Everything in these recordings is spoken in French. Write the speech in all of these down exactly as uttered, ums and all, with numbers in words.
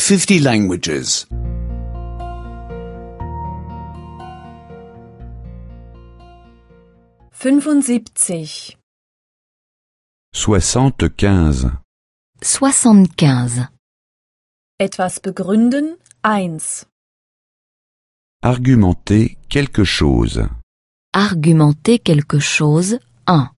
fifty languages. fünfundsiebzig. soixante-quinze. soixante-quinze. Etwas begründen, eins. Argumenter quelque chose. Argumenter quelque chose, un.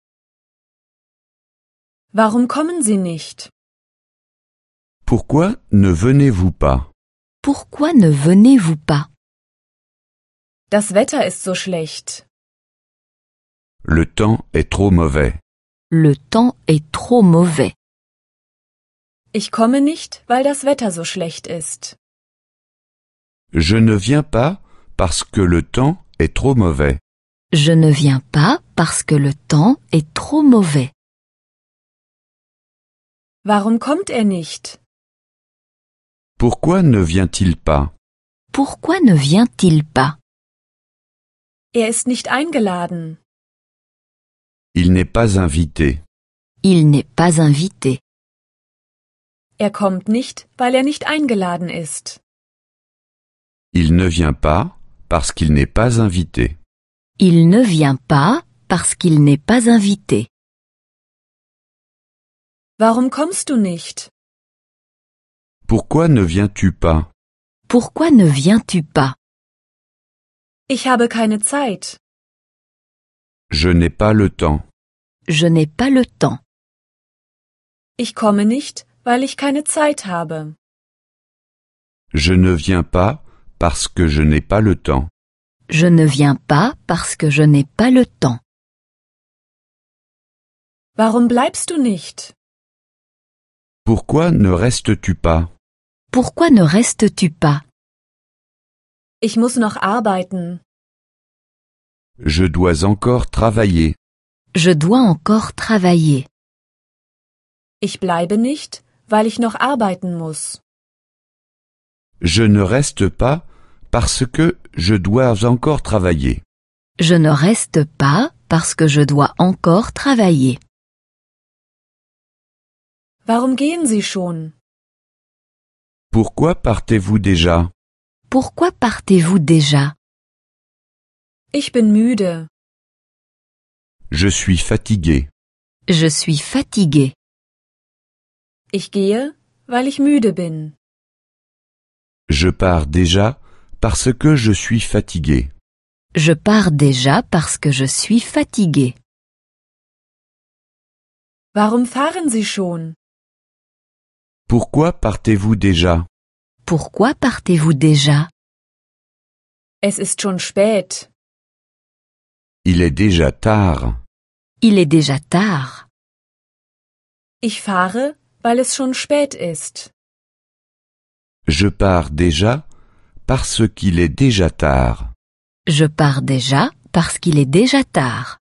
Warum kommen Sie nicht? Pourquoi ne venez-vous pas? Pourquoi ne venez-vous pas? Das Wetter ist so schlecht. Le temps est trop mauvais. Le temps est trop mauvais. Ich komme nicht, weil das Wetter so schlecht ist. Je ne viens pas parce que le temps est trop mauvais. Je ne viens pas parce que le temps est trop mauvais. Warum kommt er nicht? Pourquoi ne vient-il pas? Pourquoi ne vient-il pas? Er ist nicht eingeladen. Il n'est pas invité. Il n'est pas invité. Er kommt nicht, weil er nicht eingeladen ist. Il ne vient pas parce qu'il n'est pas invité. Il ne vient pas parce qu'il n'est pas invité. Warum kommst du nicht? Pourquoi ne viens-tu pas? Pourquoi ne viens-tu pas? Ich habe keine Zeit. Je n'ai pas le temps. Je n'ai pas le temps. Ich komme nicht, weil ich keine Zeit habe. Je ne viens pas parce que je n'ai pas le temps. Je ne viens pas parce que je n'ai pas le temps. Warum bleibst du nicht? Pourquoi ne restes-tu pas? Pourquoi ne restes-tu pas? Ich muss noch arbeiten. Je dois encore travailler. Je dois encore travailler. Ich bleibe nicht, weil ich noch arbeiten muss. Je ne reste pas parce que je dois encore travailler. Je ne reste pas parce que je dois encore travailler. Warum gehen Sie schon? Pourquoi partez-vous déjà? Pourquoi partez-vous déjà? Ich bin müde. Je suis fatigué. Je suis fatigué. Ich gehe, weil ich müde bin. Je pars déjà parce que je suis fatigué. Je pars déjà parce que je suis fatigué. Warum fahren Sie schon? Pourquoi partez-vous déjà? Pourquoi partez-vous déjà? Es ist schon spät. Il est déjà tard. Il est déjà tard. Ich fahre, weil es schon spät ist. Je pars déjà parce qu'il est déjà tard. Je pars déjà parce qu'il est déjà tard.